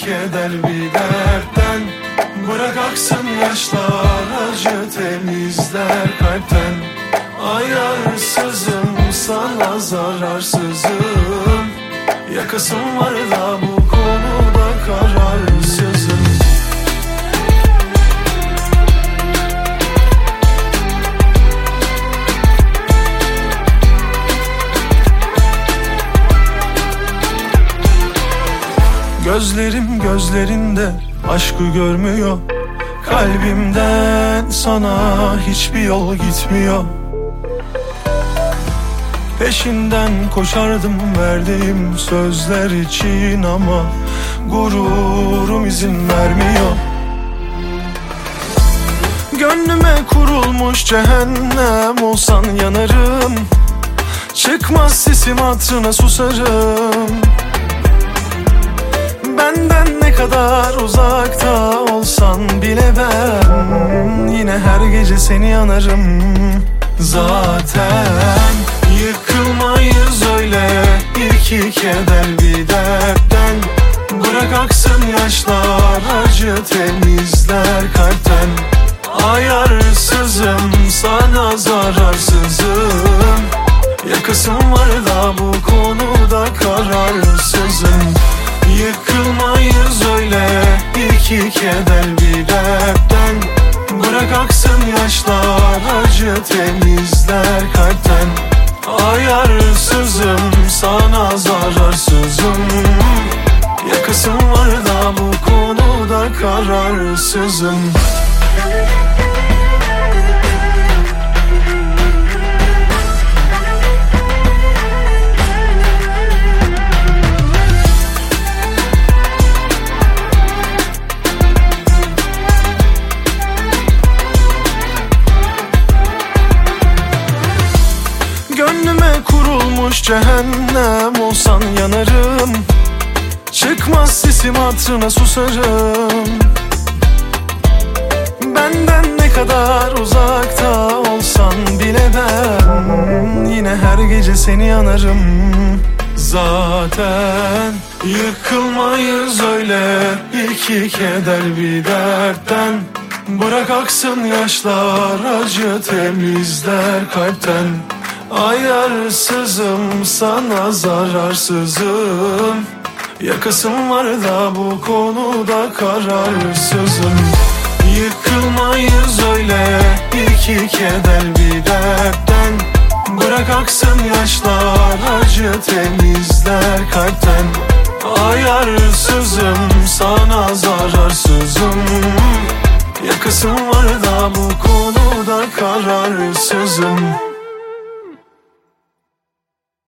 keder bir dertten. Bırak aksın yaşlar, acı temizler kalpten. Ayarsızım, sana zararsızım. Yakasım var da bu konuda kararsızım. Gözlerim gözlerinde aşkı görmüyor. Kalbimden sana hiçbir yol gitmiyor. Peşinden koşardım verdiğim sözler için ama gururum izin vermiyor. Gönlüme kurulmuş cehennem, olsan yanarım. Çıkmaz sesim, hatırına susarım. Benden ne kadar uzakta olsan bile ben yine her gece seni anarım. Zaten yıkılmayız öyle iki keder bir dertten. Bırak aksın yaşlar, acı temizler kalpten. Ayarsızım, sana zararsızım. Yakasım var da bu konuda kararsızım. Yıkılmayız öyle iki keder bir dertten. Bırak aksın yaşlar, acı temizler kalpten. Ayarsızım, sana zararsızım. Yakasım var da bu konuda kararsızım. Gönlüme kurulmuş cehennem, olsan yanarım. Çıkmaz sesim, hatırına susarım. Benden ne kadar uzakta olsan bile ben yine her gece seni anarım. Zaten yıkılmayız öyle iki keder bir dertten. Bırak aksın yaşlar, acı temizler kalpten. Ayarsızım, sana zararsızım. Yakasım var da bu konuda kararsızım. Yıkılmayız öyle iki keder bir dertten. Bırak aksın yaşlar, acı temizler kalpten. Ayarsızım, sana zararsızım. Yakasım var da bu konuda kararsızım.